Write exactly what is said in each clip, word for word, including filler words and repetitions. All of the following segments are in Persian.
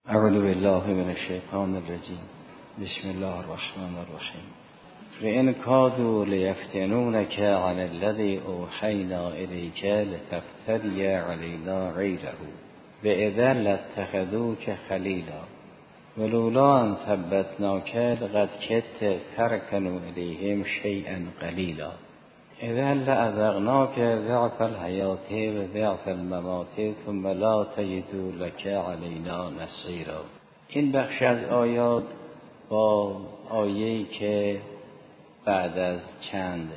اعوذ بالله من الشیطان الرجیم. بسم الله الرحمن الرحیم. وإن كادوا لیفتنونک عن الذی اوحینا الیک لتفتری علینا غیره وإذا لاتخذوک خلیلا ولولا ان ثبتناک لقد کدت ترکن الیهم شیئا قلیلا اذا لأذقناک ضعف الحیاة و ضعف الممات ثم لا تجد لك علینا نصیرا. این بخش از آیات با آیه‌ای که بعد از چند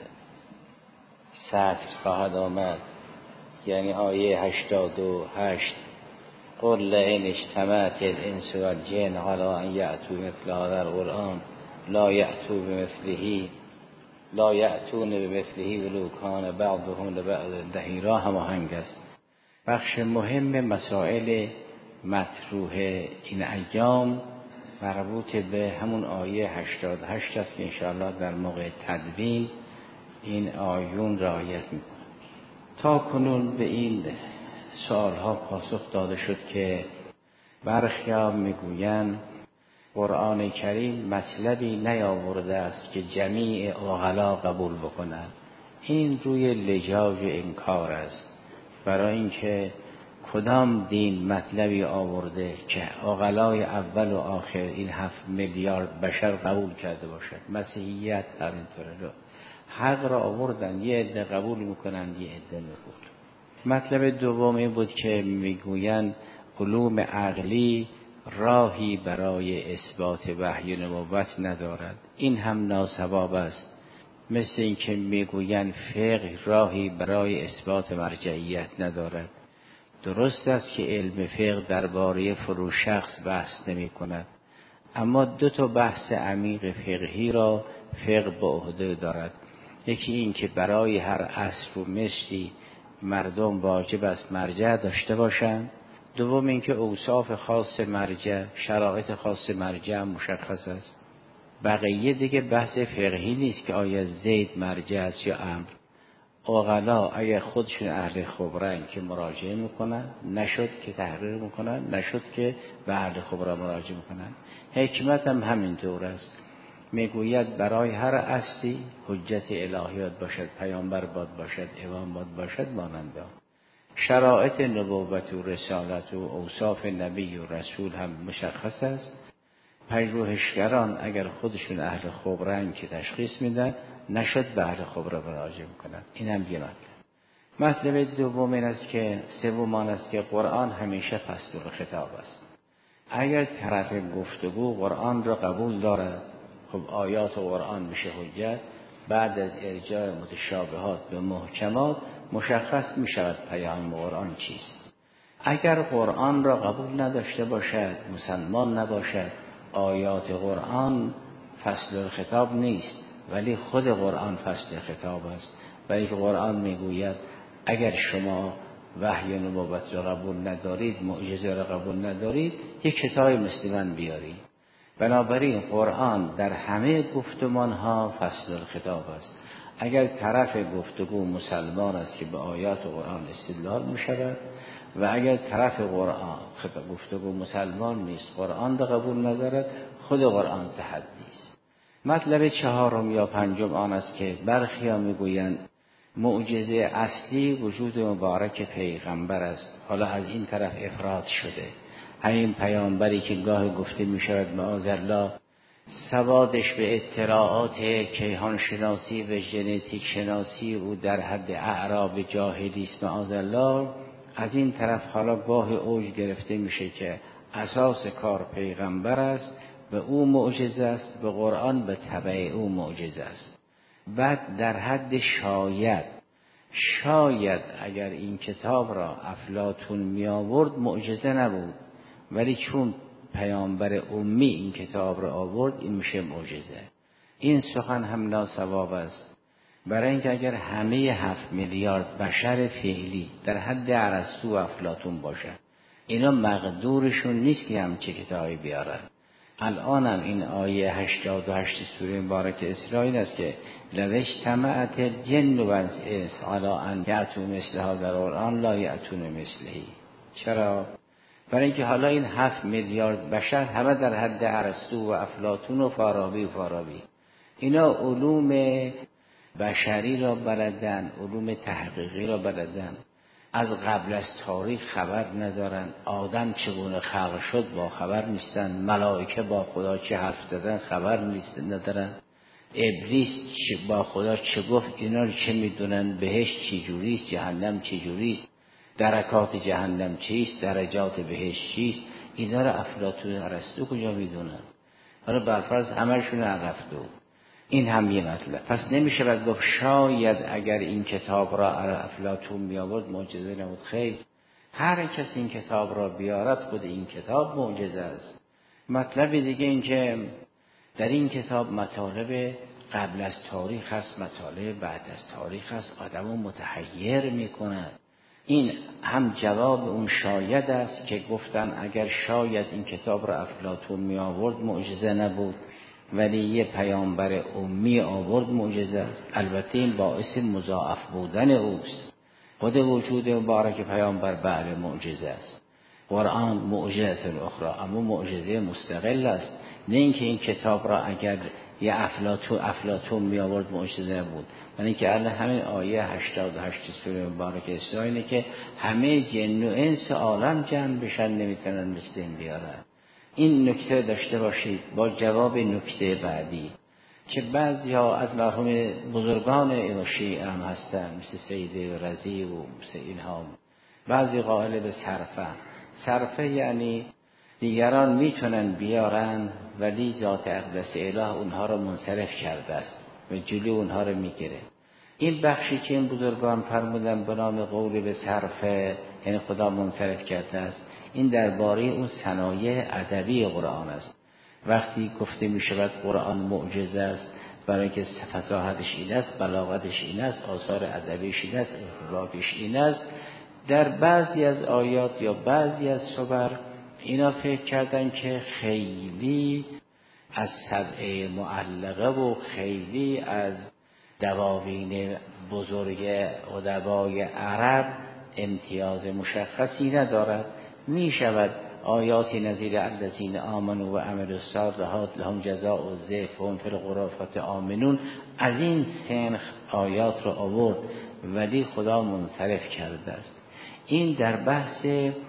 سطر خواهد آمد، یعنی آیه هشتاد و هشت، قل لئن اجتمعت الانس والجن علی ان یأتوا مثل هذا القرآن لا یأتوا بمثله لا یأتون بمثله ولو کان بعضهم لبعض ظهیرا هماهنگ است. بخش مهم مسائل مطروح این ایام مربوط به همون آیه هشتاد و هشت است که انشاءالله در موقع تدوین این آیون رعایت میکنه. تا کنون به این سوالها پاسخ داده شد که برخی‌ها میگویند قرآن کریم مطلبی نیاورده است که جمیع عقلا قبول بکنند. این روی لجاج انکار است، برای اینکه کدام دین مطلبی آورده که عقلای اول و آخر این هفت میلیارد بشر قبول کرده باشد. مسیحیت همینطوره رو حق را آوردن، یه عده قبول میکنن یه عده نقبول. مطلب دوم این بود که میگویند علوم عقلی راهی برای اثبات وحی نبوت ندارد. این هم ناصواب است. مثل این که میگویند فقه راهی برای اثبات مرجعیت ندارد. درست است که علم فقه درباره فرو شخص بحث نمی کند، اما دو تا بحث عمیق فقهی را فقه به عهده دارد. یکی این که برای هر عصر و مثلی مردم واجب است مرجع داشته باشند. دوم این که اوصاف خاص مرجع، شرایط خاص مرجع مشخص است. بقیه دیگه بحث فقهی نیست که آیا زید مرجع است یا امر. عقلا اگر خودشون اهل خبرن که مراجعه میکنن، نشد که تحقیق میکنن، نشد که به اهل خبره مراجعه میکنن. حکمت هم همینطور است. میگوید برای هر اصلی حجت الهیات باشد، پیامبر باد باشد، امام باد باشد، ماننده. شرایط نبوت و رسالت و اوصاف نبی و رسول هم مشخص است. پژوهشگران اگر خودشون اهل خبرن که تشخیص میدن، نشد به اهل خبره مراجعه میکنن. این هم یه مطلب. مطلب دوم این است که سوم آن است که قرآن همیشه فصل خطاب است. اگر طرف گفتگو قرآن را قبول دارد، خب آیات قرآن میشه حجت. بعد از ارجاع متشابهات به محکمات مشخص میشود پیام قرآن چیست. اگر قرآن را قبول نداشته باشد، مسلمان نباشد، آیات قرآن فصل خطاب نیست، ولی خود قرآن فصل خطاب است. ولی که قرآن میگوید اگر شما وحی نبوت را قبول ندارید، معجزه را قبول ندارید، یک کتاب مثل من بیارید. بنابراین قرآن در همه گفتمان ها فصل خطاب است. اگر طرف گفتگو مسلمان است که به آیات قرآن استدلال می شود، و اگر طرف قرآن گفتگو مسلمان نیست، قرآن را قبول ندارد، خود قرآن تحدی است. مطلب چهارم یا پنجم آن است که برخی‌ها میگویند معجزه اصلی وجود مبارک پیغمبر است. حالا از این طرف افراد شده. همین پیامبری که گاه گفته می شود معاذالله سوادش به اطلاعات کیهان شناسی و ژنتیک شناسی او در حد اعراب جاهلی است معاذالله، از این طرف حالا گاه اوج گرفته میشه که اساس کار پیغمبر است، به او معجزه است، به قرآن به تبع او معجزه است. بعد در حد شاید شاید اگر این کتاب را افلاطون می آورد معجزه نبود، ولی چون پیامبر امی این کتاب را آورد، این میشه معجزه. این سخن هم ناصواب است، برای اینکه اگر همه هفت میلیارد بشر فعلی در حد ارسطو و افلاطون باشد، اینا مقدورشون نیست که همچه کتابی بیارن. الان هم این آیه هشتاد و هشت سوره مبارک اسرائیل است که لو اجتمعت الجن والانس علی ان یأتوا مثل هذا القرآن لا یأتون مثله. چرا؟ برای اینکه حالا این هفت میلیارد بشر همه در حد ارسطو و افلاطون و فارابی و فارابی اینا علوم بشری را بلدن، علوم تحقیقی را بلدن، از قبل از تاریخ خبر ندارن، آدم چگونه خلق شد با خبر نیستن، ملائکه با خدا چه حرف زدن خبر نیستن ندارن، ابلیس با خدا چه گفت اینا رو چه میدونن، بهشت چی جوریست، جهنم چی جوریست، درکات جهنم چیست، درجات بهشت چیست، اینا رو افلاطون و ارسطو کجا میدونن؟ حالا برفرض همشون عرفته. این هم یه مطلب. پس نمیشه باید گفت شاید اگر این کتاب را افلاطون می آورد معجزه نبود. خیر، هر کس این کتاب را بیارد خود این کتاب معجزه است. مطلب دیگه این که در این کتاب مطالب قبل از تاریخ هست، مطالب بعد از تاریخ هست، آدمو متحیر میکند. این هم جواب اون شاید است که گفتن اگر شاید این کتاب را افلاطون می آورد معجزه نبود، ولی یه پیامبر امی آورد معجزه است. البته این باعث مضاعف بودن اوست. خود وجود مبارک پیامبر بله معجزه است. قرآن معجزه اخرى، اما معجزه مستقل است. نه اینکه این کتاب را اگر یه افلاطون افلاطون می آورد معجزه نبود. من اینکه الان همین آیه هشتاد و هشت سوره مبارک اسراء اینه که همه جن و انس عالم جمع بشن نمیتونن مثل این بیارن. این نکته داشته باشید با جواب نکته بعدی که بعضی ها از مرحوم بزرگان شیعه هم هستن مثل سید رضی و مثل اینها، بعضی قائل به صرفه. صرفه یعنی دیگران میتونن بیارن ولی ذات اقدس اله اونها رو منصرف کرده است و جلوی اونها رو میگیره. این بخشی که این بزرگان فرمودن به نام قول به صرفه یعنی خدا منصرف کرده است، این درباره اون صنایع ادبی قرآن است. وقتی گفته می شود قرآن معجزه است برای که فصاحتش این است، بلاغتش این است، آثار ادبیش این است، انفرادش این است، در بعضی از آیات یا بعضی از صور اینا فکر کردن که خیلی از سبع معلقه و خیلی از دواوین بزرگ ادبای عرب امتیاز مشخصی ندارد. می شود آیاتی نظیر الذین آمنوا و عملوا الصالحات لهم جزاء الضعف و هم فی الغرفات آمنون، از این سنخ آیات رو آورد ولی خدا منصرف کرده است. این در بحث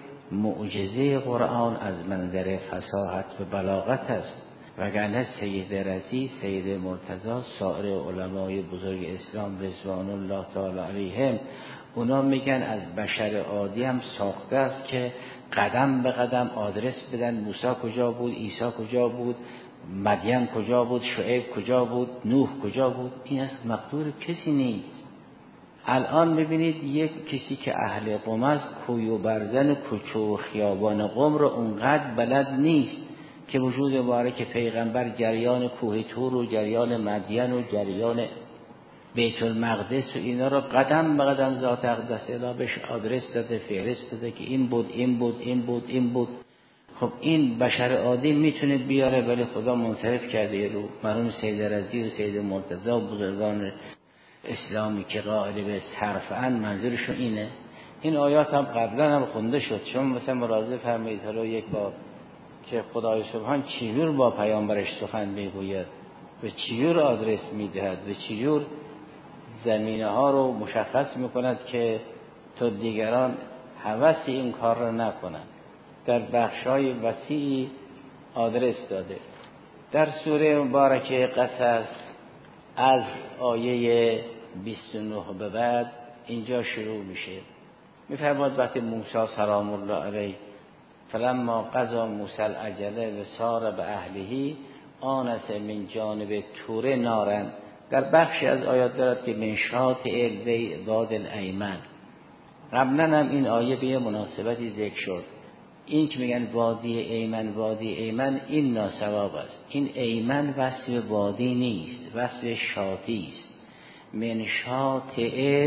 معجزه قرآن از منظر فصاحت و بلاغت است، وگرنه سید رضی، سید مرتضی، سایر علمای بزرگ اسلام رضوان الله تعالی علیهم اونا میگن از بشر عادی هم ساخته است که قدم به قدم آدرس بدن موسی کجا بود، عیسی کجا بود، مدین کجا بود، شعیب کجا بود، نوح کجا بود. این از مقدور کسی نیست. الان ببینید یک کسی که اهل قم است کوی و برزن و کوچه و خیابان قم رو اونقدر بلد نیست که وجود مبارک پیغمبر جریان کوه طور و جریان مدین و جریان بیت المقدس و اینا رو قدم به قدم ذات اقدس اله بهش آدرس داده، فهرست داده که این بود این بود این بود این بود. خب این بشر عادی میتونه بیاره ولی خدا منصرف کرده رو. مرحوم سید رضی و سید مرتضی و بزرگان اسلامی که قائل به صرفن منظورشون اینه. این آیات هم قبلا هم خونده شد. چون مثلا مراجعه فرمایید حالا یک بار که خدای سبحان چجور با پیامبرش سخن میگوید و چجور آدرس میدهد و چجور زمینه ها رو مشخص میکند که تا دیگران هوس این کار را نکنند. در بخشای وسیعی آدرس داده. در سوره مبارکه قصص از آیه بیست و نه به بعد اینجا شروع میشه. میفرماد وقتی موسی سلام الله علیه فلما قضا موسی الاجل و سار به اهله آنس من جانب طور نارن. در بخشی از آیات دارد که من شاطئ الوادی الایمن. قبلا هم این آیه به مناسبتی ذکر شد. این که میگن وادی ایمن وادی ایمن این ناسواب است. این ایمن وصف وادی نیست، وصف شاطی است. من شاطئ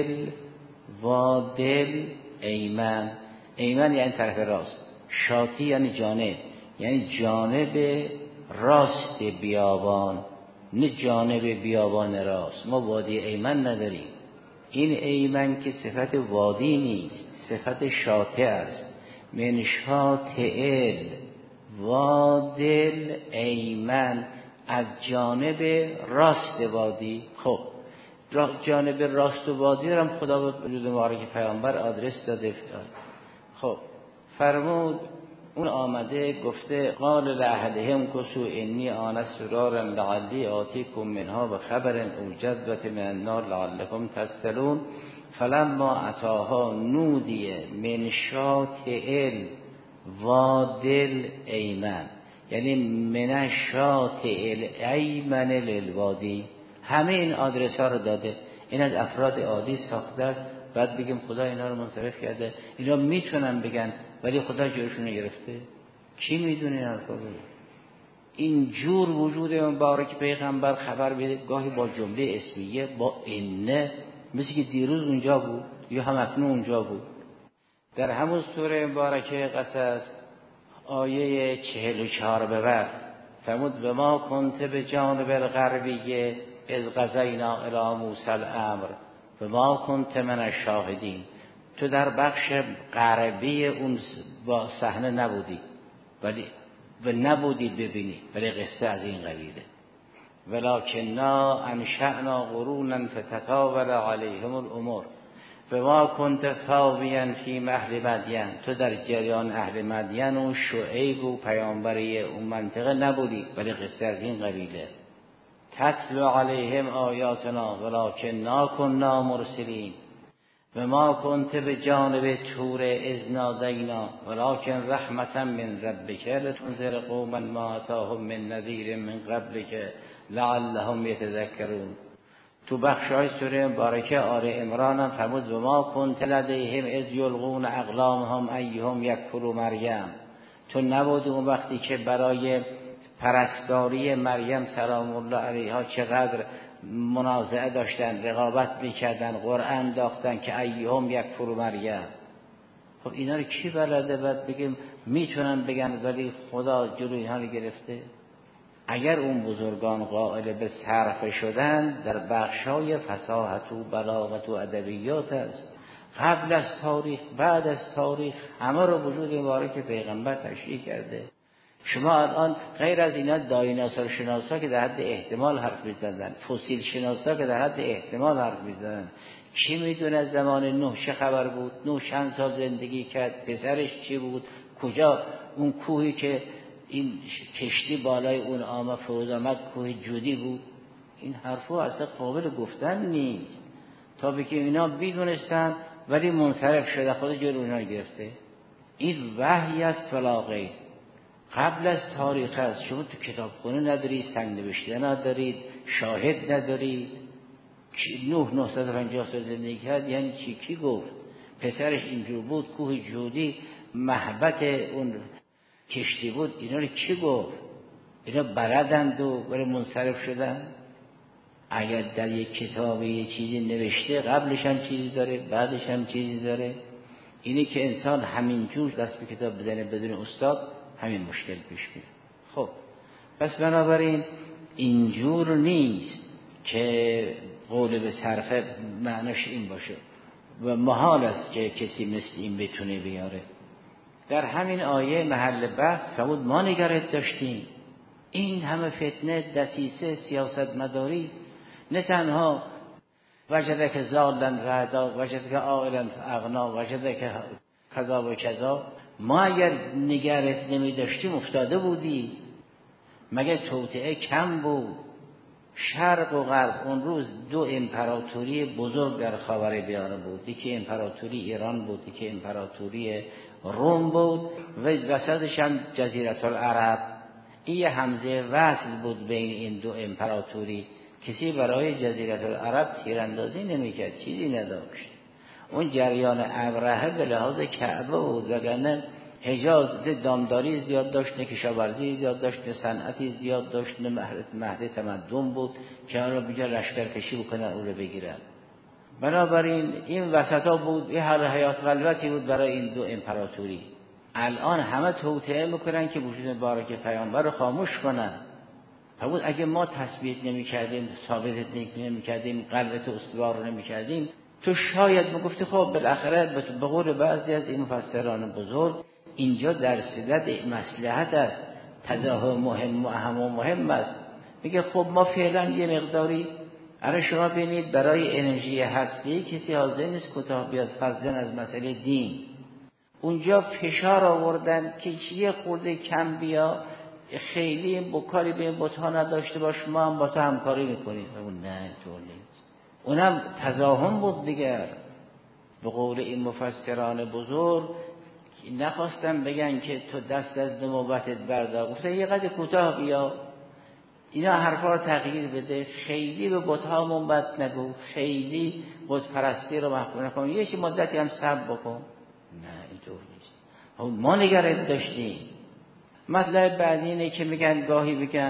الوادی ایمن. ایمن یعنی طرف راست، شاطی یعنی جانب، یعنی جانب راست بیابان، نه جانب بیابان راست. ما وادی ایمن نداریم. این ایمن که صفت وادی نیست، صفت شاطئ است. من شاطئ وادل ایمن، از جانب راست وادی. خب جانب راست وادی رو هم خدا به وجود مبارک پیامبر آدرس داده. خب فرمود اون آمده گفته قال لأهلهم کسوا انی آنست نارا لعلی آتیکم منها بخبر او جذوة من النار لعلکم تصطلون فلما اتاها نودی من شاطئ وادل ایمن، یعنی من شاطئ ایمن للوادی. همه این آدرس ها رو داده. این از افراد عادی ساخته است. بعد بگیم خدا اینا رو منصرف کرده. اینا میتونن بگن ولی خدا جورشون گرفته. کی میدونه این حرفا رو؟ این جور وجود مبارک پیغمبر خبر بده، گاهی با جمله اسمیه، با انه، مثل که دیروز اونجا بود یا هم اکنون اونجا بود. در همون سوره مبارکه قصص آیه چهل و چهار به بعد فرمود و ما کنت به جانب الغربیه از قضینا الی موسی الامر و ما کنت من الشاهدین. تو در بخش غربی اون با صحنه نبودی ولی و نبودی ببینی، ولی قصه از این قبیله. ولکننا انشأنا قرونا فتطاول علیهم الامور و ما کنت ثاویا فی اهل مدین. تو در جریان اهل مدین و شعیب و پیامبری اون منطقه نبودی، ولی قصه از این قبیله. تتلو علیهم آیاتنا ولکننا کنا مرسلین و ما کنت به جانب طور اذ نادینا ولکن رحمتا من ربک لتنذر قوما ما اتاهم من نذیر من قبلک لعلهم یتذکرون. تو بخشای سوره مبارکه آل عمران هم فرمود و ما کنت لدیهم اذ یلقون اقلامهم ایهم یکفر مریم. تو نبودی اون وقتی که برای پرستاری مریم سلام الله علیها چقدر منازعه داشتن، رقابت میکردن، قرعه انداختن که ایهم یکفر مریم. خب اینا رو کی بلده؟ بعد بگیم میتونن بگن ولی خدا جلوی اینها رو گرفته. اگر اون بزرگان قائل به صرف شدن در بخشای فصاحت و بلاغت و ادبیات است، قبل از تاریخ بعد از تاریخ همه رو وجود مبارک پیغمبر تشریح کرده. شما الان غیر از اینا دایناسور شناسا که در حد احتمال حرف میزدن، فسیل شناسا که در حد احتمال حرف میزدن، کی میدونه زمان نوح چه خبر بود؟ نوح چند سال زندگی کرد؟ پسرش چی بود؟ کجا اون کوهی که این کشتی بالای اون آمد فرود آمد کوه جودی بود؟ این حرفا اصلا قابل گفتن نیست. تا بگیم اینا بیدونستن ولی منصرف شده، خود جلو اینا گرفته. این وحی است فلا غیر. قبل از تاریخ است. شما تو کتابخونه ندارید، سنگ نوشته ندارید، شاهد ندارید. نوح نهصد و پنجاه سال زندگی کرد یعنی چی؟ کی گفت؟ پسرش اینجور بود، کوه جودی محبت اون کشتی بود. اینا رو کی گفت؟ اینا بردند و برای منصرف شدن. اگر در یک کتابی یه چیزی نوشته قبلش هم چیزی داره بعدش هم چیزی داره. اینی که انسان همینجور دست به کتاب بزنه بدون استاد، همین مشکل پیش میاد. خب پس بنابراین اینجور نیست که قول به صرفه معناش این باشه و محال است که کسی مثل این بتونه بیاره. در همین آیه محل بحث فرمود ما نگرت داشتیم این همه فتنه، دسیسه، سیاست مداری، نه تنها وجدک زالن رعدا وجدک عائلا اغنا وجدک کذا و کذا، ما اگر نگرت نمی داشتیم افتاده بودی. مگه توطئه کم بود؟ شرق و غرب اون روز دو امپراتوری بزرگ در خاورمیانه بود، یکی امپراتوری ایران بود، یکی امپراتوری روم بود و وسطش هم جزیره العرب. این یه همزه وصل بود بین این دو امپراتوری. کسی برای جزیره العرب تیراندازی نمی‌کرد، چیزی نداشت. اون جریان ابرهه به لحاظ کعبه بود، وگرنه حجاز دامداری زیاد داشت، کشاورزی زیاد داشت، صنعتی زیاد داشت، مهد تمدن بود که آن رو بجا لشکرکشی بکنن اون رو بگیرن. بنابراین این وسطا بود، یه حال حیات خلوتی بود برای این دو امپراتوری. الان همه توطئه میکنن که وجود مبارک پیامبر رو خاموش کنن. فرمود اگه ما تثبیت نمی کردیم، ثابت نمی کردیم، قلبت استوار نمی کردیم، تو شاید میگفتی خب بالاخره به قول بعضی از این مفسران بزرگ اینجا در صدد مصلحت است، تزاحم مهم و اهم و مهم است. میگه خب ما فعلا یه مقداری، الان شما ببینید برای انرژی هستی کسی حاضر نیست کوتاه بیاد فضلا از مسئله دین. اونجا فشار آوردن که یه خورده کم بیا، خیلی بکاری به بت‌ها نداشته باش، ما هم با تو همکاری میکنیم. اون نه اینطور نیست، اونم تزاحم بود دیگر. به قول این مفسران بزرگ نخواستن بگن که تو دست از نبوتت بردار، گفتن یه قدر کوتاه بیا، اینا حرفا رو تغییر بده، خیلی به بت‌ها منبت نگو، خیلی بت پرستی رو محکوم نکن، یه چه مدتی هم صبر بکن. نه اینطور نیست، ما نگران داشتیم. مطلب بعدی اینه که میگن گاهی بگن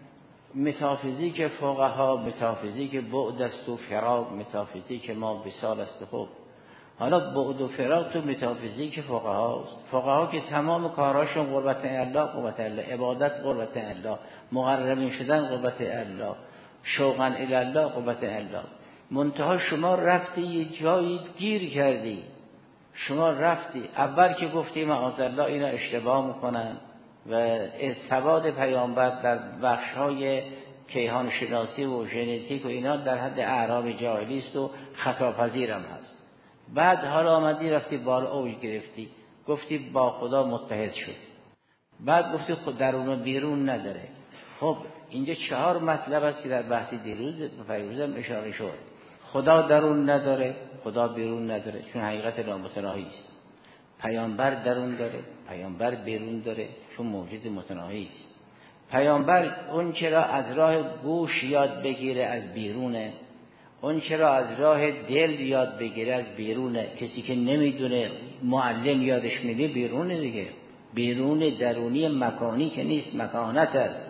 متافیزیک فقها، متافیزیک بعد است و فراق، متافیزیک ما وصال است. خب حالا بعد و فراق تو متافیزیک فقهاست. فقها که تمام کاراشون قربت الله، قربت الله، عبادت قربت الله، مقربین شدن قربت الله، شوقا الی الله قربت الله. منتها شما رفتی یه جایی گیر کردی، شما رفتی اول که گفتی معاذالله اینا اشتباه میکنن و ثبات پیامبر در بخش‌های کیهان شناسی و ژنتیک و اینا در حد اعراب جاهلی است و خطاپذیرم هست. بعد حالا آمدی رفتی بالا اوج گرفتی، گفتی با خدا متحد شد، بعد گفتی خود درون و بیرون نداره. خب اینجا چهار مطلب است که در بحثی دیروز پیروزم اشاره شد. خدا درون نداره، خدا بیرون نداره، چون حقیقت نامتناهی است. پیامبر درون داره، پیامبر بیرون داره، چون موجود متناهی است. پیامبر اون چرا از راه گوش یاد بگیره از بیرونه، اون چرا از راه دل یاد بگیره از بیرونه. کسی که نمیدونه معلم یادش میده بیرونه دیگه، بیرون درونی مکانی که نیست، مکانت است.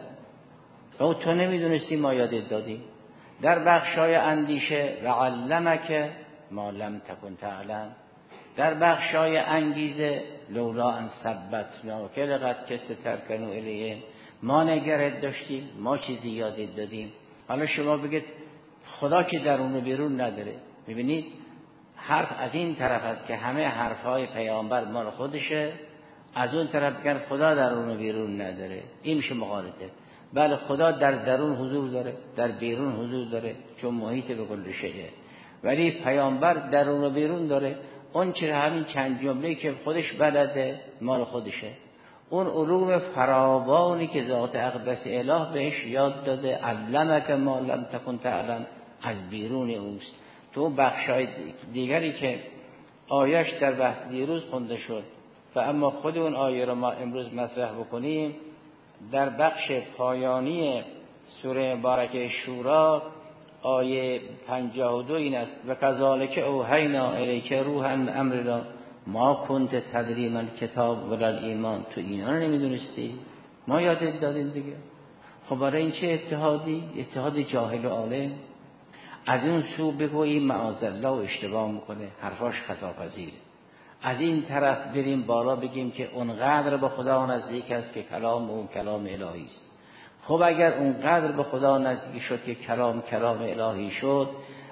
او تو نمیدونستی ما یادت دادیم. در بخشای اندیشه لعلمک ما لم تکن تعلم، در بخشای انگیزه لولا ان ثبتناک لقد کدت ترکنوا الیه، ما نگرت داشتیم، ما چیزی یادت دادیم. حالا شما بگید خدا که درون و بیرون نداره. میبینید حرف از این طرف است که همه حرفهای پیامبر مال خودشه، از اون طرف بگن خدا درون و بیرون نداره، این میشه مغالطه. بله خدا در درون حضور داره، در بیرون حضور داره، چون محیط به کل شیء، ولی پیامبر درون و بیرون داره. اون چرا همین چند جمله که خودش بلده مال خودشه، اون علوم فراوانی که ذات اقدس اله بهش یاد داده، علمک ما لم تکن تعلم، از بیرون اوست. تو بخشای دیگری که آیش در بحث دیروز خونده شد و اما خود اون آیه رو ما امروز مطرح بکنیم، در بخش پایانی سوره مبارکه شورا آیه پنجاه و دو این است: و کذالک اوحینا الیک روحا امرنا ما کنت تدری ما الکتاب ولا الایمان. تو اینا رو نمیدونستی، ما یادت دادیم دیگه. خب برای این چه اتحادی؟ اتحاد جاهل و عالم. از اون سو بگویی معاذالله و اشتباه میکنه، حرفاش خطاپذیره. از این طرف بریم بالا بگیم که اونقدر به خدا نزدیک است که کلام اون کلام الهی است. خب اگر اونقدر به خدا نزدیک شد که کلام کلام الهی شد،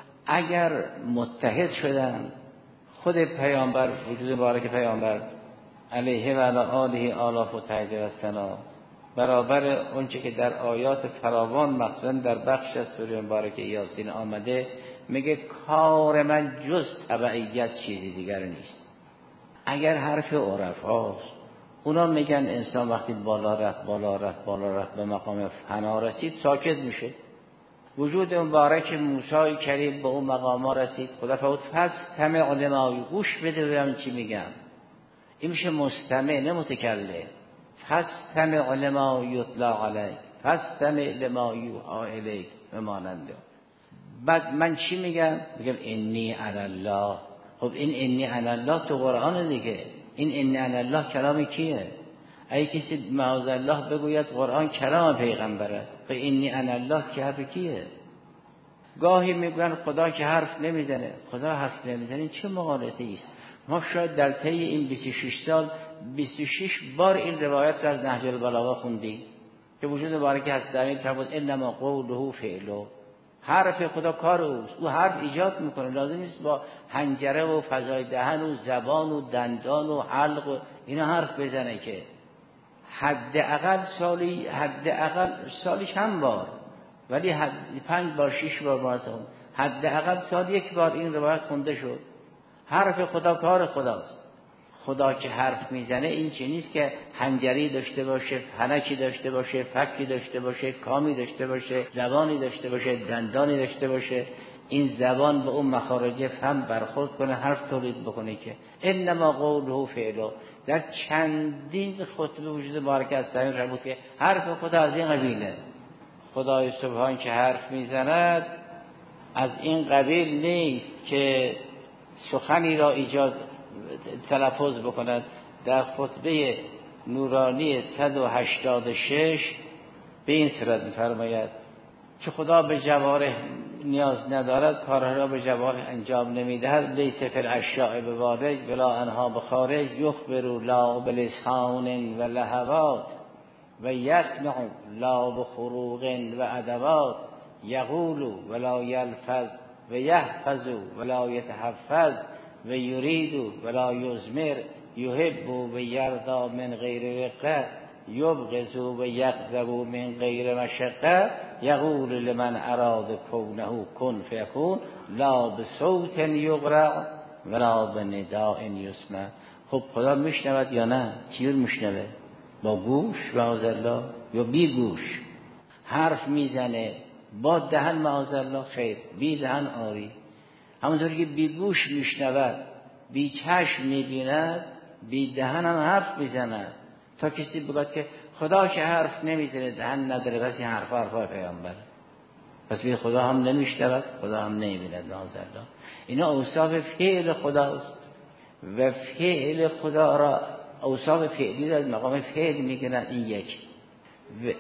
اگر متحد شدن خود پیامبر، وجود مبارک پیامبر علیه و علی آله آلاف و تهجر السلام، برابر اونچه که در آیات فراوان مخصوصا در بخش از سوره مبارکه یاسین آمده، میگه کار من جز تبعیت چیزی دیگر نیست. اگر حرف عرفاست، اونا میگن انسان وقتی بالا رفت بالا رفت بالا رفت به مقام فنا رسید ساکت میشه. وجود مبارک موسی کریم به اون مقام رسید، خدا فرمود فاستمع لما، گوش بده ببین چی میگم. این میشه مستمع نه متکلم. فاستمع لما یتلی علیک، فاستمع لما یوحی الیک و ماننده. بعد من چی میگم؟ میگم انی انا الله. خب این انی انا الله تو قرآن دیگه. این انی انا الله کلام کیه؟ اگه کسی معاذالله بگوید قرآن کلام پیغمبره، خب انی انا الله که حرف کیه؟ گاهی میگن خدا که حرف نمیزنه. خدا حرف نمیزنه چه مغالطه‌ای است. ما شاید در طی این بیست و شش سال بیست و شش بار این روایت را از نهج البلاغه خوندیم که وجود مبارک هست در این فرمود انما قوله فعله، حرف خدا کار اوست، او حرف ایجاد میکنه. لازم نیست با حنجره و فضای دهن و زبان و دندان و حلق و اینا حرف بزنه که حداقل سالی حداقل سالی چند بار، ولی حد پنج بار شش بار واسه حداقل سال یک بار این روایت خونده شد. حرف خدا کار خداست. خدا که حرف میزنه این چیزی نیست که حنجری داشته باشه، فلکی داشته باشه، فکی داشته باشه، کامی داشته باشه، زبانی داشته باشه، دندانی داشته باشه. این زبان به اون مخارج فهم برخورد کنه، حرف تولید بکنه. که انما قوله فعله. در چندین خطبه وجود بارک از تعیین را بود که حرف خدا از این قبیله. خدای سبحان که حرف میزند از این قبیل نیست که سخنی را ایجاد تلفظ بکند. در خطبه نورانی صد و هشتاد و شش به این صورت می‌فرماید که خدا به جوارح نیاز ندارد، کارها را به جوارح انجام نمیدهد. لیس فی الاشیاء بوارج ولا انها بخارج یخبر لا بلسان و لهوات و یسمع لا بخروق و ادوات یقول ولا یلفظ و یحفظ ولا یتحفظ و یرید ولا یزمر یحب و یرضا من غیر رقه یبغض و یغضب من غیر مشقه یقول لمن اراد کونه کن فیکون لا بصوت یقرع ولا بنداء یسمع. خب خدا میشنود یا نه؟ چجور میشنوه؟ با گوش معاذالله یا بی گوش؟ حرف میزنه با دهن معاذالله خیر، بی دهن آری. همونطور که بی گوش میشنود، بی چشم میبیند، بی دهن هم حرف میزند. تا کسی بگوید که خدا که حرف نمیزنه، دهن نداره، بس این حرف حرفای پیامبر، پس بی خدا هم نمیشنود، خدا هم نمیبیند معاذالله. اینا اوصاف فعل خداست و فعل خدا را، اوصاف فعلی را از مقام فعل میگنن. این یک و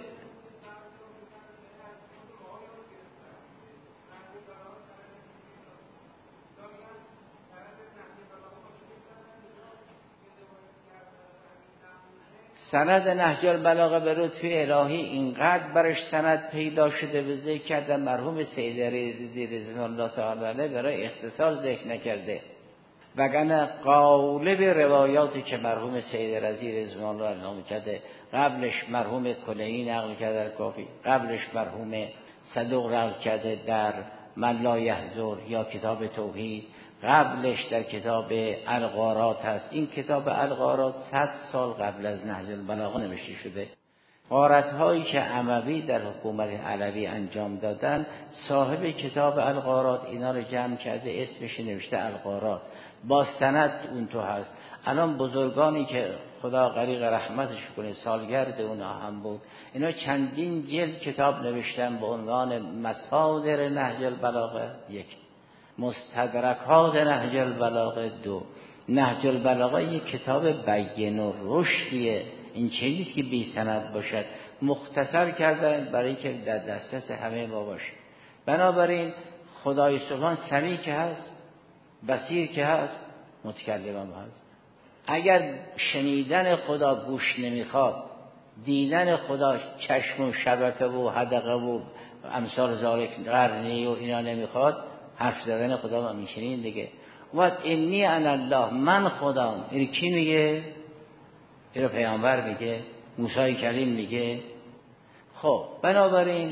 سند نهج البلاغه به لطف الهی اینقدر برش سند پیدا شده و ذکر کرده، مرحوم سید رضی رضوان الله تعالی علیه برای اختصار ذکر نکرده. وگرنه قالب روایاتی که مرحوم سید رضی رضوان الله نقل کرده، قبلش مرحوم کلینی نقل کرده در کافی، قبلش مرحوم صدوق نقل کرده در من لا یحضر یا کتاب توحید، قبلش در کتاب الغارات هست. این کتاب الغارات صد سال قبل از نهج البلاغه نوشته شده. غارت هایی که اموی در حکومت علوی انجام دادن، صاحب کتاب الغارات اینا رو جمع کرده، اسمش نوشته الغارات، با سند اون تو هست. الان بزرگانی که خدا غریق رحمتش کنه سالگرد اونا هم بود، اینا چندین جلد کتاب نوشتن به عنوان مصادر نهج البلاغه. یک، مستدرکات نهج البلاغه. دو، نهج البلاغه یک کتاب بیان و رشدیه، این چه نیست که بی سند باشد، مختصر کردن برای که در دسترس همه ما باشه. بنابراین خدای سبحان سمیع که هست، بصیر که هست، متکلم هم هست. اگر شنیدن خدا گوش نمیخواد، دیدن خدا چشم و شبکه و حدقه و امثال ذالک قرنی و اینا نمیخواد، حرف زدن خدا ما میشنین دیگه. و انی انا الله، من خدام. این کی میگه؟ این پیامبر میگه، موسی کلیم میگه. خب بنابراین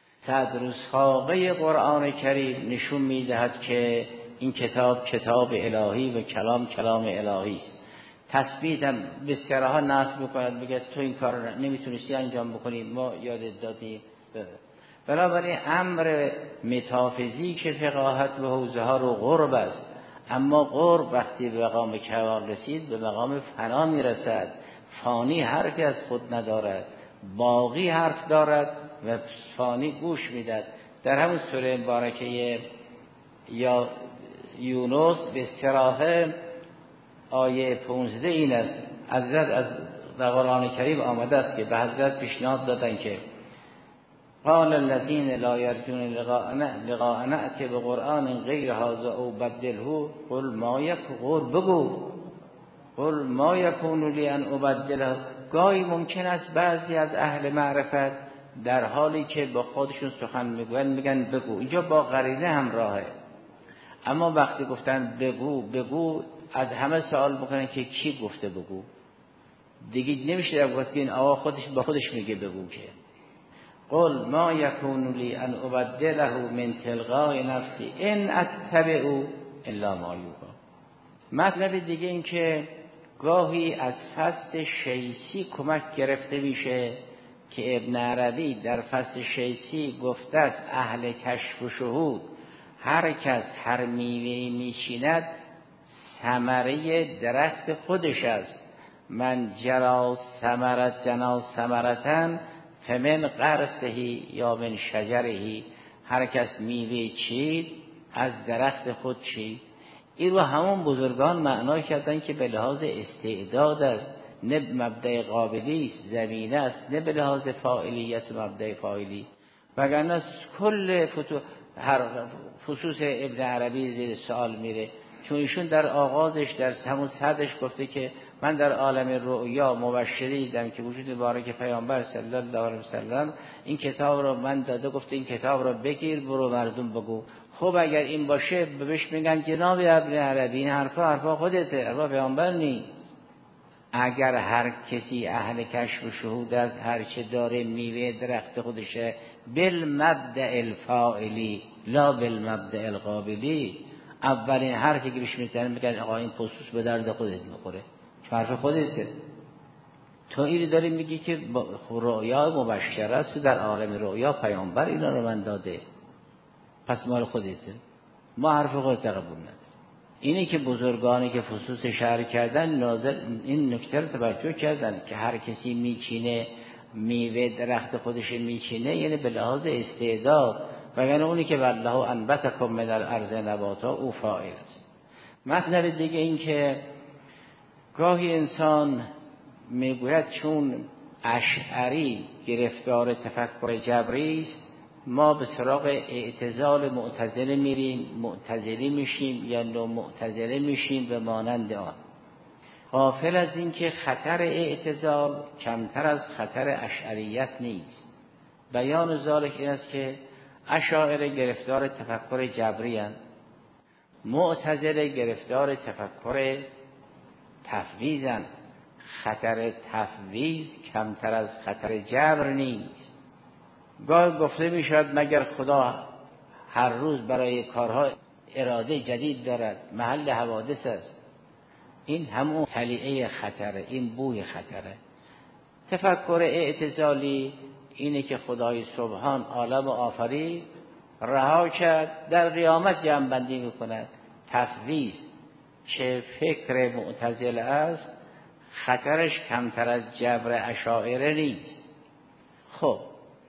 تدرس‌های قرآن کریم نشون میدهد که این کتاب کتاب الهی و کلام کلام الهی است. تثبیت هم بسیارها نفی میکند، میگه تو این کار رو نمیتونستی انجام بکنی، ما یادت دادیم. بنابراین امر متافیزیک فقاهت و حوزه ها رو قرب است، اما قرب وقتی به مقام کمال رسید به مقام فنا میرسد. فانی حرفی از خود ندارد، باقی حرف دارد و فانی گوش میداد. در همون سوره مبارکه یا یونس به صراحه آیه پانزده این است. حضرت از در قرآن کریم آمده است که به حضرت پیشنهاد دادن که قال الذين لا يرجون لقاءنا لقاءنا اتي بقرآن غیر هذا او بدله قل ما يكون بگو قل ما يكون لي ان ابدله. گاهی ممکن است بعضی از اهل معرفت در حالی که با خودشون سخن میگن میگن بگو، اینجا با قرینه همراهه. اما وقتی گفتن بگو بگو از همه سوال بکنن که کی گفته بگو؟ دیگه نمیشه گفت که این آقا خودش با خودش میگه بگو که قل ما یکون لی ان ابدله من تلقاء نفسی ان اتبع الا ما یوحی. مطلب دیگه این که گاهی از فصل شیسی کمک گرفته میشه که ابن عربی در فصل شیسی گفته است اهل کشف و شهود هر کس هر میوه‌ای میچیند ثمره درخت خودش است. من جرا ثمرت جنا ثمرتن فمن قرصهی یا من شجرهی، هر کس میوه چید از درخت خود چید. این رو همون بزرگان معنا کردن که به لحاظ استعداد است، نه مبدأ قابلی است، زمینه است، نه به لحاظ فاعلیت مبدأ فاعلی. وگرنه کل فتو... هر خصوص ابن عربی زیر سوال میره، چون ایشون در آغازش در همون صدش گفته که من در عالم رؤیا مبشری دیدم که وجود مبارک پیامبر صلی الله علیه وسلم این کتاب رو من داده، گفته این کتاب رو بگیر برو مردم بگو. خب اگر این باشه بهش میگن جناب ابن عربی این حرفا حرفا خودته، حرفا پیامبر نیست. اگر هر کسی اهل کشف و شهود از هر چه داره میوه درخت خودشه بالمبدأ الفاعلی لا بالمبدأ القابلی، اولین حرفی که بهش میزنن میگن آقا این خصوص به درد خودت میخوره، چون حرف خودته. تو اینو داری میگی که رؤیا مبشر است، در عالم رؤیا پیامبر اینا رو من داده، پس مال خودته، ما حرف خودت قبول نداریم. اینی که بزرگانی که فصوص شرح کردن ناظر این نکته رو توجه کردن که هر کسی میچینه میوه درخت خودش میچینه، یعنی به لحاظ استعداد، وگرنه اونی که والله انبتکم من الارض نباتا او فاعل است. مطلب دیگه این که گاهی انسان میگوید چون اشعری گرفتار تفکر جبری است ما به سراغ اعتزال معتزله میریم، معتزلی میشیم یا نو معتزله میشیم به مانند آن، غافل از این که خطر اعتزال کمتر از خطر اشعریت نیست. بیان ذالک این است که اشاعره گرفتار تفکر جبری اند، معتزله گرفتار تفکر تفویض اند. خطر تفویض کمتر از خطر جبر نیست. گاه گفته می شود مگر خدا هر روز برای کارها اراده جدید دارد، محل حوادث است. این همون طلیعه خطره، این بوی خطره. تفکر اعتزالی اینه که خدای سبحان عالم آفرید رها کرد، در قیامت جمع بندی میکند. تفویض چه فکر معتزله است، خطرش کمتر از جبر اشاعره نیست. خب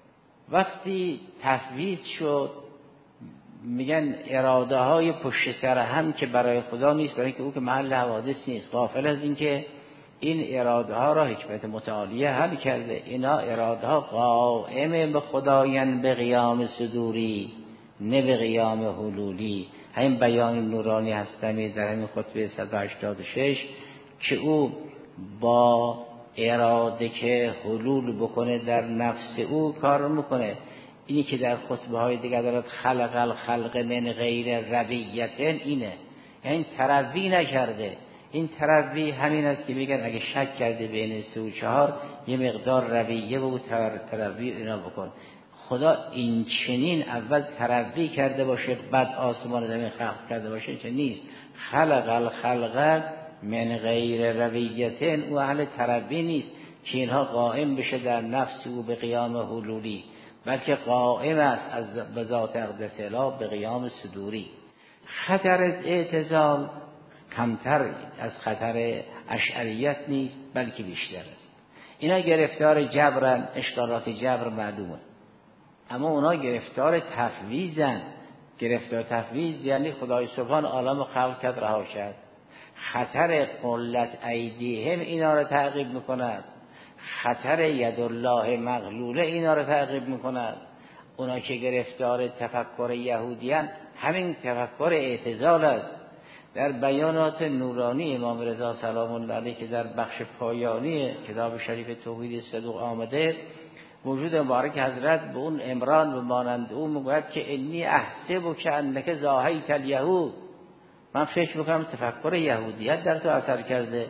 وقتی تفویض شد میگن اراده های پشت سر هم که برای خدا نیست، برای اینکه او که محل حوادث نیست، غافل از این که این اراده ها را حکمت متعالیه حل کرده. اینا اراده ها قائم به خدایان به قیام صدوری نه به قیام حلولی. همین بیان نورانی هستمی در همین خطبه صد و هشتاد و شش که او با اراده که حلول بکنه در نفس او کار میکنه. اینی که در خطبه های دیگر دارد خلق الخلق من غیر رویتن، اینه یعنی تروی نکرده. این تروی همین است که میگن اگه شک کرده بین سه و چهار یه مقدار رویه و تروی اینا بکن. خدا این چنین اول تروی کرده باشه بعد آسمان زمین خلق کرده باشه، چه نیست. خلق الخلق من غیر رویتن، او اهل تروی نیست که اینها قائم بشه در نفس او به قیام حلولی، بلکه قائم است از بذات اقدس اله به قیام صدوری. خطر اعتزال کمتر از خطر اشعریت نیست بلکه بیشتر است. اینا گرفتار جبرن، اشکالات جبر معلومه، اما اونا گرفتار تفویضن. گرفتار تفویض یعنی خدای سبحان عالم خلق کرد رها کرد. خطر قلت ایدیهم اینا رو تعقیب میکند، خطر یدالله مغلوله اینا رو تعقیب میکند. اونا که گرفتار تفکر یهودیان همین تفکر اعتزال است. در بیانات نورانی امام رضا سلام الله علیه که در بخش پایانی کتاب شریف توحید صدوق آمده، وجود مبارک حضرت به اون عمران و مانند او میگوید که انی احسب که انک زاهیت الیهود، من فکر میکنم تفکر یهودیت در تو اثر کرده.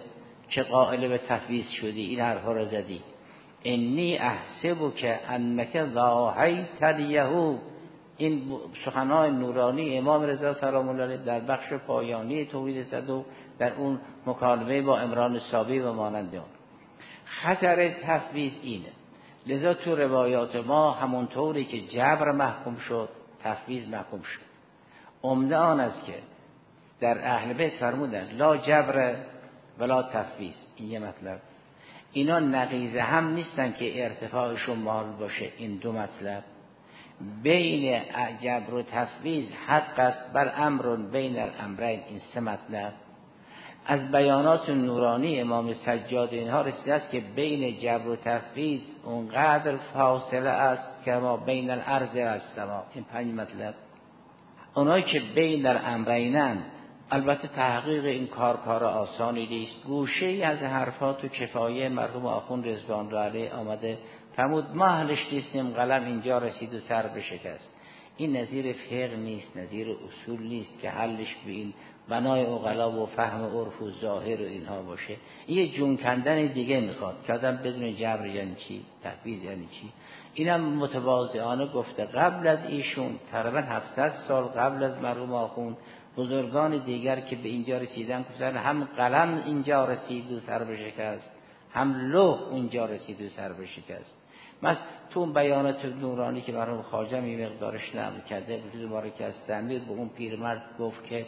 که قائل به تفویض شدی، این حرفا رو زدی. انی احسبو که انک ضاحیت الیهود، این سخنان نورانی امام رضا سلام الله علیه در بخش پایانی توحید صدوق در اون مکالمه با عمران صابی و مانند اون. خطر تفویض اینه، لذا تو روایات ما همونطوری که جبر محکوم شد تفویض محکوم شد. عمده آن است که در اهل بیت فرمودن لا جبر ولا تفویض، این یه مطلب. اینا نقیض هم نیستن که ارتفاعشون محال باشه. این دو مطلب بین جبر و تفویض حق است، بل امر بین الامرین، این سه مطلب از بیانات نورانی امام سجاد اینها رسیده است که بین جبر و تفویض اونقدر فاصله است که ما بین الارض و السما. این پنج مطلب اونایی که بین الامرینن، البته تحقیق این کار کار آسانی نیست. گوشه ای از حرفات و کفایه مرحوم آخوند رضوان الله علیه آمده فرمود ما اهلش نیستیم، قلم اینجا رسید و سر بشکست. این نظیر فقه نیست، نظیر اصول نیست که حلش به این بنای عقلا و فهم عرف و ظاهر و اینها باشه. این یه جون کندن دیگه میخواد که آدم بدون جبر یعنی چی، تفویض یعنی چی. اینم متواضعانه گفته. قبل از ایشون تقریبا هفتصد سال قبل از مرحوم آخوند بزرگان دیگر که به اینجا رسیدن گفتن هم قلم اینجا رسید و سر بشکست، هم لوح اونجا رسید و سر بشکست. مثلا تو اون بیانات نورانی که مرحوم خواجه می مقدارش نقل کرده، وجود مبارک از تعمیر به اون پیرمرد گفت که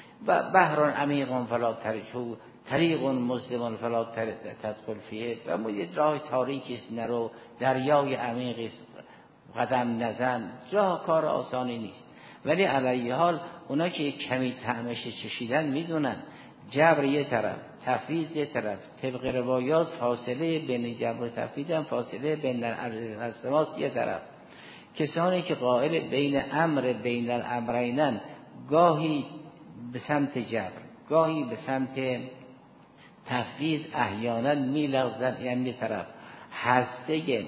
بحران عمیق فلا ترجو طریق مظلم فلا تدخل فیه، و یه راه تاریکی است نرو، دریای عمیقی است قدم نزن، راه کار آسانی نیست. ولی علیه حال اونا که کمی طعمش چشیدن میدونن جبر یه طرف، تفویض یه طرف. طبق روایات فاصله بین جبر و تفویض هم فاصله بین الارض و السماء یه طرف. کسانی که قائل بین امر بین الامرینن گاهی به سمت جبر گاهی به سمت تفویض احیانا میلغزن، یعنی طرف هسته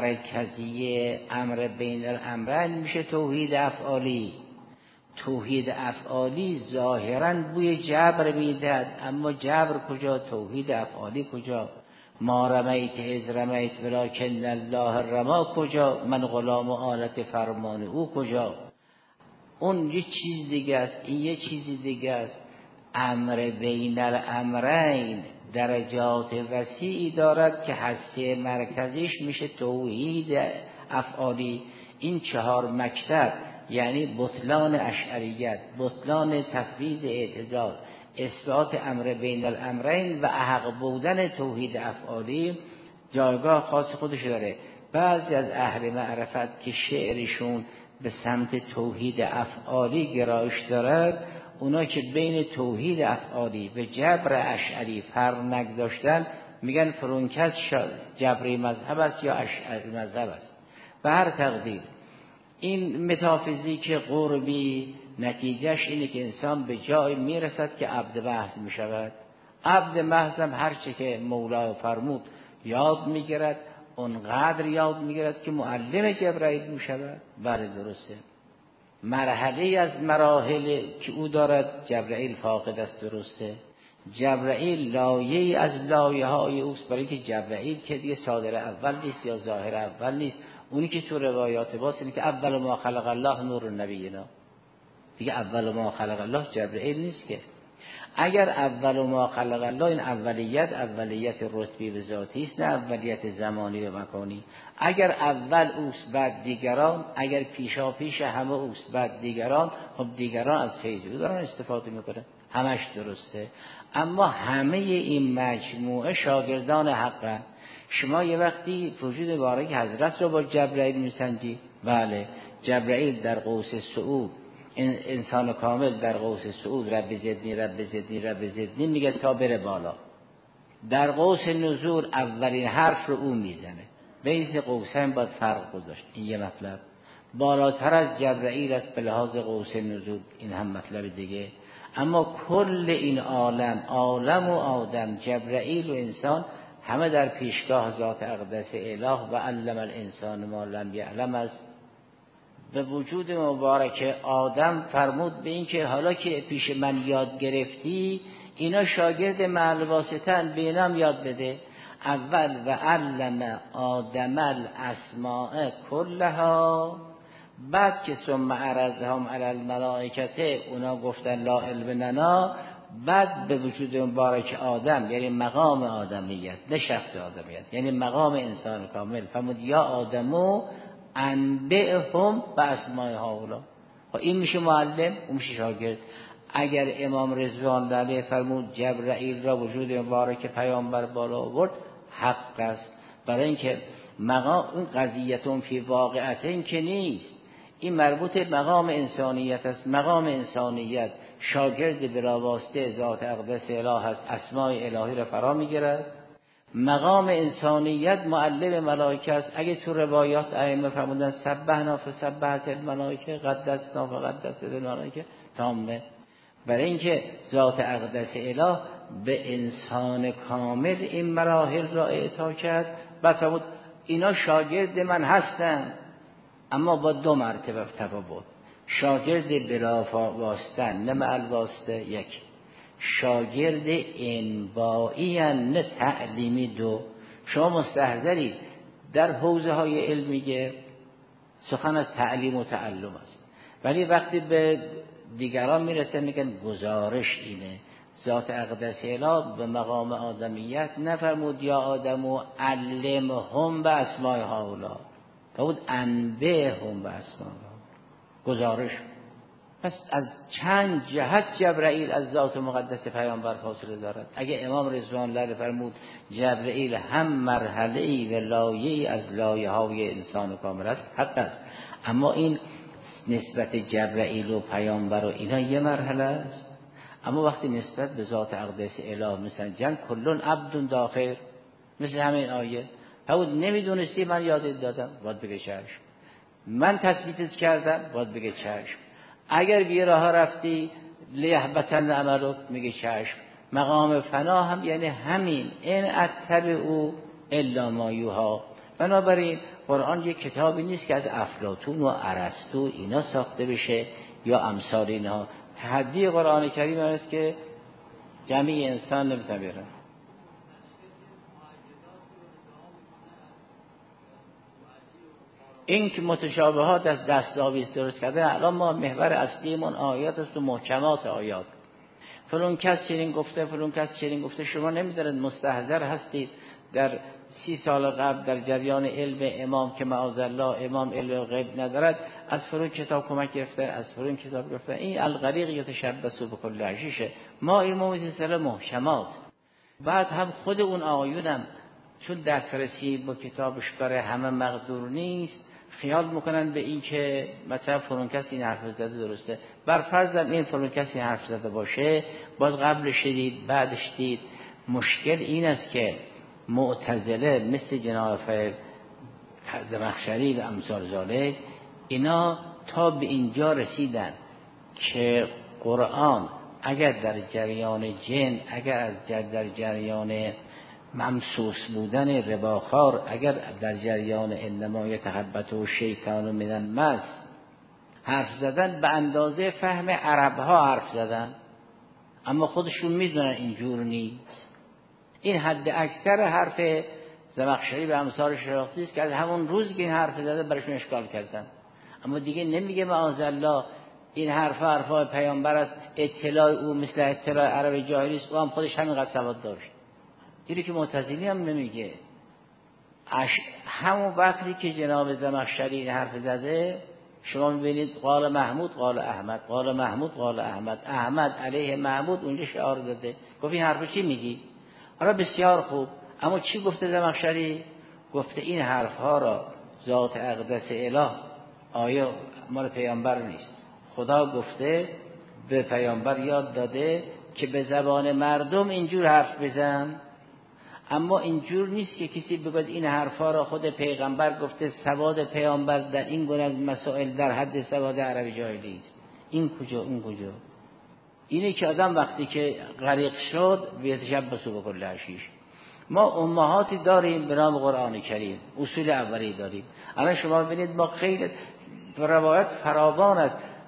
مرکزی امر بین الامرین میشه توحید افعالی. توحید افعالی ظاهراً بوی جبر میدهد، اما جبر کجا، توحید افعالی کجا؟ ما رمیت اذ رمیت ولکن الله رما کجا؟ من غلام و آلت فرمان او کجا؟ اون یه چیز دیگه است، این یه چیز دیگه است. امر بین الامرین درجات وسیعی دارد که هسته مرکزیش میشه توحید افعالی. این چهار مکتب یعنی بطلان اشعریت، بطلان تفویض اعتزال، اثبات امر بین الامرین و احق بودن توحید افعالی جایگاه خاص خودش داره. بعضی از اهل معرفت که شعرشون به سمت توحید افعالی گرایش دارد، اونا که بین توحید افعالی و جبر اشعری فرق نگذاشتن میگن فرونکس جبری مذهب است یا اشعری مذهب است. به هر تقدیر این متافیزیک قربی نتیجهش اینه که انسان به جای میرسد که عبد محض میشود. عبد محض هم هر چه که مولا فرمود یاد میگیرد، اونقدر یاد میگیرد که معلم جبرائیل میشود. بله درسته، مرحله از مراحل که او دارد جبرائیل فاقد است، درسته. جبرائیل لایه از لایه های اوست، برای که جبرائیل که دیگه صادر اول نیست یا ظاهر اول نیست. اونی که تو روایات باست اینه که اول ما خلق الله نور نبینا، دیگه اول ما خلق الله جبرائیل نیست که. اگر اول ما خلق الله این اولیت اولیت رتبی و ذاتی است، نه اولیت زمانی و مکانی. اگر اول اوست بعد دیگران، اگر پیشا پیش همه اوست بعد دیگران، خب دیگران از فیض او دارن استفاده میکنه، همش درسته. اما همه این مجموعه شاگردان حقن. شما یه وقتی وجود بارک حضرت رو با جبرائیل میسنجی، بله جبرائیل در قوس صعود، انسان کامل در قوس صعود رب زدنی رب زدنی رب زدنی میگه تا بره بالا. در قوس نزول اولین حرف رو اون میزنه، بین قوسین باید فرق گذاشت. این یه مطلب. بالاتر از جبرائیل است به لحاظ قوس نزول، این هم مطلب دیگه. اما کل این عالم، عالم و آدم، جبرائیل و انسان، همه در پیشگاه ذات اقدس اله و علم الانسان ما لم یعلم است. به وجود مبارک آدم فرمود به این که حالا که پیش من یاد گرفتی، اینا شاگرد مع الواسطن، به اینام یاد بده. اول و علم آدم الاسماء کلها، بعد که ثم عرضهم علی الملائکه، اونا گفتن لا علم لنا، بعد به وجود مبارک آدم، یعنی مقام آدمیت نه شخص آدمیت، یعنی مقام انسان کامل، فرمود یا آدمو انبئهم باسماء هؤلاء. این میشه معلم، اون میشه شاگرد. اگر امام رضوان علیه فرمود جبرائیل را وجود مبارک پیامبر بالا آورد، حق است، برای اینکه مقام اون قضیتون فی واقعتین که نیست، این مربوط مقام انسانیت است. مقام انسانیت شاگرد بلا واسطه ذات اقدس اله است، اسماء الهی را فرا میگیرد. مقام انسانیت معلم ملائکه است. اگه تو روایات ائمه فرمودن سبحنا فسبحت الملائکه قدسنا فقدست الملائکه تامه، برای اینکه ذات اقدس اله به انسان کامل این مراحل را اعطا کرد. بعد فرمود اینا شاگرد من هستن، اما با دو مرتبه تفاوت. شاگرد بلا واسطه نه مع الواسطه یک، شاگرد انبائی نه تعلیمی دو. شما مستحضرید در حوزه های علمیه سخن از تعلیم و تعلم است، ولی وقتی به دیگران میرسه میگن گزارش اینه. ذات اقدس اله به مقام آدمیت نفرمود یا آدمو علمهم به اسماء هؤلاء، فرمود انبئهم به اسماء هؤلاء، گزارش. پس از چند جهت جبرائیل از ذات مقدس پیامبر فاصله دارد. اگه امام رضوان الله فرمود جبرائیل هم مرحله‌ای و لایه‌ای از لایه‌های انسان کامل است، حق است، اما این نسبت جبرائیل و پیامبر و اینا یه مرحله است. اما وقتی نسبت به ذات اقدس اله مثلا جن کلون عبد داخل، مثل همین آیه فرمود نمیدونستی من یادت دادم، باید بگه چشم. من تثبیتت کردم، باید بگه چشم. اگر بی راه رفتی لیحبطن عملک، میگه چشم. مقام فنا هم یعنی همین، این اتبعوا الا ما یوحی. بنابراین قرآن یک کتابی نیست که از افلاطون و ارسطو اینا ساخته بشه یا امثال اینها. تحدی قرآن کریم است که جمعی انسان نمیتونه بره. این که متشابهات از دستاویز درست کرده، الان ما محور اصلیمون آیات است و محکمات آیات. فلان کس چنین گفته، فلان کس چنین گفته. شما نمیدارید مستحضر هستید در سی سال قبل در جریان علم امام که معاذالله امام علم غیب ندارد، از فرون کتاب کمک گرفته، از فرون کتاب گرفته. این الغریق یتشبث بکل عشیشه. ما این موزیسل محکمات. بعد هم خود اون آقایونم چون دسترسی با کتابش برای همه مقدور نیست، خیال میکنن به این که مثلا فلان کسی این حرف زده درسته. بر فرضم این فلان کسی این حرف زده باشه، باز قبلش دید بعدش دید. مشکل این است که معتزله مثل جناب زمخشری و امثال ذالک، اینا تا به اینجا رسیدن که قرآن اگر در جریان جن، اگر از در جریان ممسوس بودن رباخار، اگر در جریان انما یتخبط و شیطان من المس حرف زدن، به اندازه فهم عربها حرف زدن، اما خودشون میدونن اینجور نیست. این حد اکثر حرف زمخشری و امثال شراختی است که از همون روز که این حرف زده برشون اشکال کردن. اما دیگه نمیگه معاذالله این حرف حرفای پیامبر است، اطلاع او مثل اطلاع عرب جاهلی است، او هم خودش همینقدر سواد داشت. دیگه که معتزلی هم نمیگه. اش... همون وقتی که جناب زمخشری این حرف زده، شما میبینید قال محمود قال احمد، قال محمود قال احمد، احمد علیه محمود اونجا شعار داده. گفت این حرفو چی میگی؟ حالا بسیار خوب، اما چی گفته زمخشری؟ گفته این حرفها را ذات اقدس اله، آیا مال پیامبر نیست، خدا گفته به پیامبر یاد داده که به زبان مردم اینجور حرف بزن. اما اینجور نیست که کسی بگوید این حرفا را خود پیغمبر گفته، سواد پیامبر در این گونه مسائل در حد سواد عربی جاهلی است. این کجا اون کجا؟ اینه که آدم وقتی که غریق شد بیتشبث بکل عشیش. ما امهاتی داریم به نام قرآن کریم، اصول اولی داریم. الان شما ببینید ما خیلی روایت فراوان است.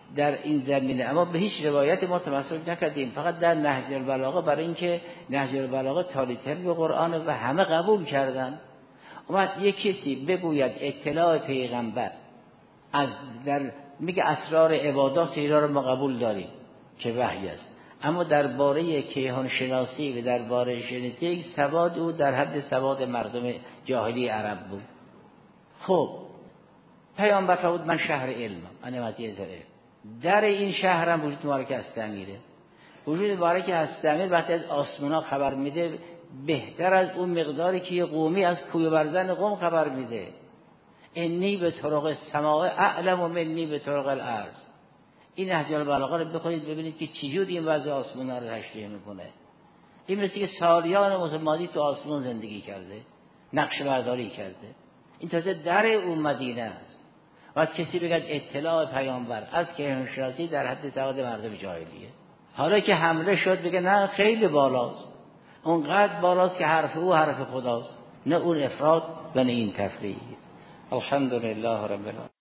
در این زمینه، اما به هیچ روایت ما تمسک نکردیم، فقط در نهج البلاغه، برای اینکه نهج البلاغه تالیتر به قرآن و همه قبول کردن. اومد یک کسی بگوید اطلاع پیغمبر از در میگه اسرار عبادات اینا رو ما قبول داریم که وحی است، اما درباره کیهان شناسی و درباره ژنتیک سواد او در حد سواد مردم جاهلی عرب بود. خب پیامبر فرمود من شهر علمم، من مدینه داره، در این شهرم وجود مبارک استمیره، وجود مبارک استمیر وقتی از آسمونا خبر میده بهتر از اون مقداری که یه قومی از کوی برزن قوم خبر میده. انی به طرق السماء اعلم و منی به طرق الارض. این نهج البلاغه رو بخونید ببینید که چجور این وضع آسمونا رو تشریح میکنه. این مثل که سالیان متمادی تو آسمون زندگی کرده، نقش برداری کرده. این تازه در اون مدینه است. وقت کسی بگه اطلاع پیامبر از کیهان شناسی در حد سواد مردم جاهلیه، حالا که حمله شد بگه نه خیلی بالاست، اونقدر بالاست که حرف او حرف خداست، نه اون افراد و نه این تفریح. الحمدلله رب العالمین.